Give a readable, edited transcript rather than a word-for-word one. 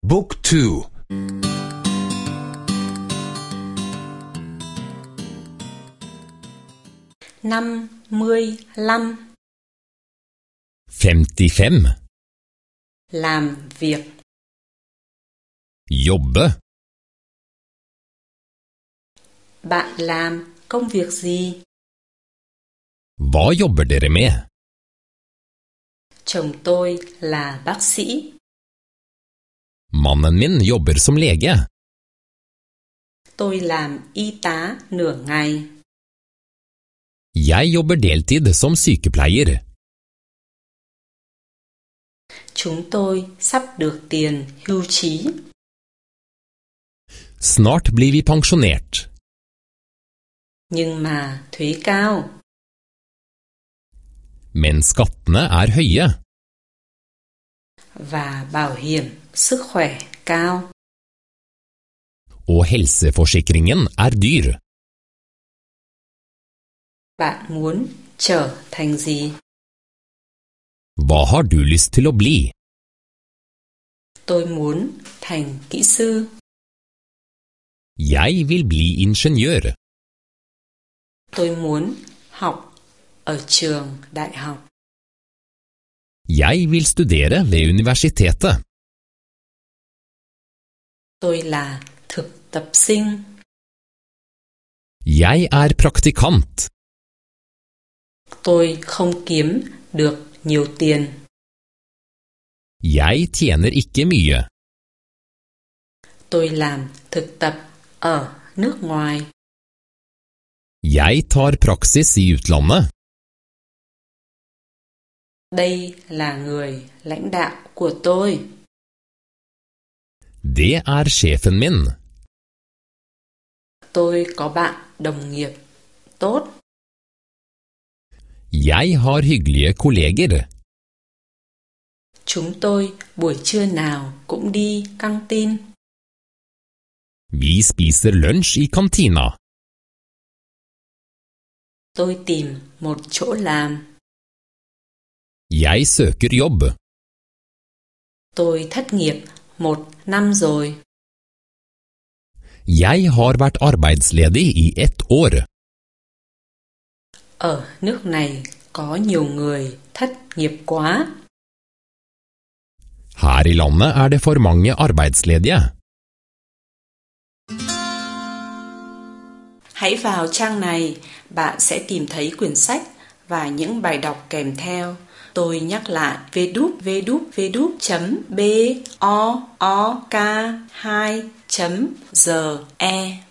Book 2. 55. 55. Làm việc. Jobbe. Bạn làm công việc gì? Hva jobber dere med? Chồng tôi là bác sĩ. Mannen min jobber som lege. Tôi làm y tá nửa ngày. Jeg jobber deltid som sykepleier. Chúng tôi sắp được tiền hưu trí. Snart blir vi pensjonert. Nhưng mà thuế cao. Men skattene er høye. Và bảo hiểm sức khỏe cao. Og helseforsikringen er dyr. Bạn muốn trở thành gì? Hva har du lyst til å bli? Tôi muốn thành kỹ sư. Jeg vil bli ingeniør. Tôi muốn học ở trường đại học. Jeg vil studere ved universitetet. Tôi là thực tập sinh. Jeg er praktikant. Tôi không kiếm được nhiều tiền. Jeg tjener ikke mye. Tôi làm thực tập ở nước ngoài. Jeg tar praksis i utlandet. Đây là người lãnh đạo của tôi. Det er sjefen min. Tôi có bạn đồng nghiệp tốt. Jeg har hyggelige kolleger. Chúng tôi buổi trưa nào cũng đi căng tin. Vi spiser lunsj i kantina. Tôi tìm một chỗ làm. Jeg søker jobb. Tôi thất nghiệp 1 năm rồi. Jeg har vært arbeidsledig i 1 år. Ở nước này có nhiều người thất nghiệp quá. Her i landet er det for mange arbeidsledige. Hãy vào trang này, bạn sẽ tìm thấy quyển sách và những bài đọc kèm theo. Tôi nhắc lại www.book2.ge